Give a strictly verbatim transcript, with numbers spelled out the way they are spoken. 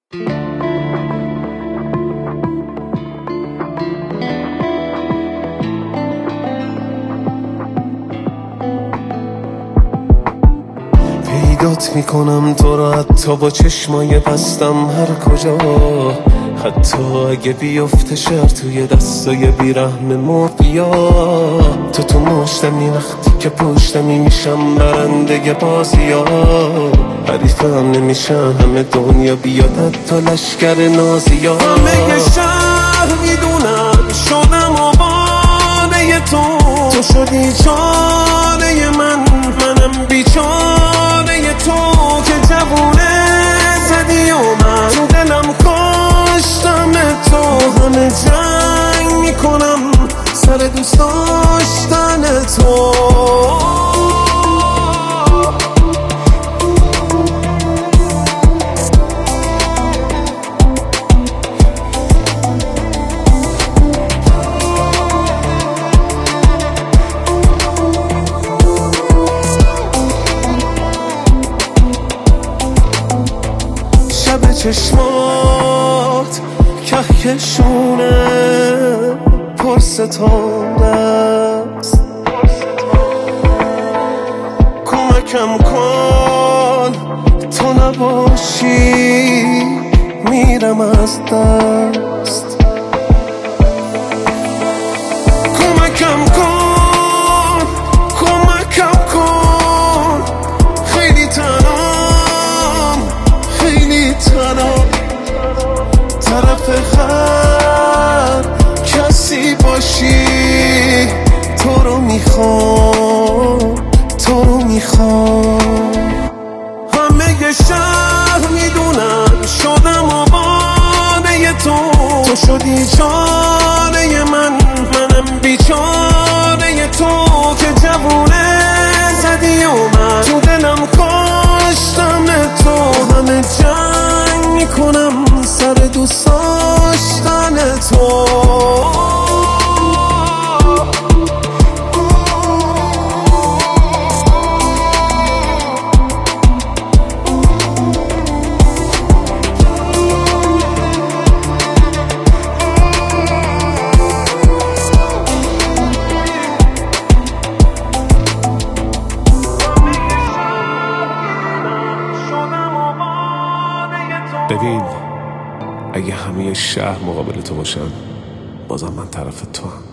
پیدات میکنم تو را حتی با چشمای بستم هر کجا، حتی اگه بیفته شهر توی دستای بیرحم مافیا. تو تو مشتمی وقتی که پشتمی میشم برنده بازی ها، حریفم نمیشن همه دنیا بیاد حتی لشکر نازی ها. همه شهر میدونم شدم آبانه تو، تو شدی چاره من، منم بیچاره تو که جوونه زدی و من تو دلم کاشتم تو. همه جنگ میکنم سر دوست داشتن تو. شب چشمات کهکشونه پر ستاره است، کمکم کن تو نباشی میرم از دست. کمکم کن کمکم کن خیلی تنام خیلی تنام، طرف هر کسی باشی تو رو میخوام تو رو میخوام. همه شهر میدونم شدم آبانه تو، تو شدی چاره من، منم بیچاره تو که جوونه زدی و من تو دلم کاشتم تو. همه جنگ میکنم سر دوست داشتن تو. ببین اگه همه شهر مقابل تو باشن بازم من طرف تو هم.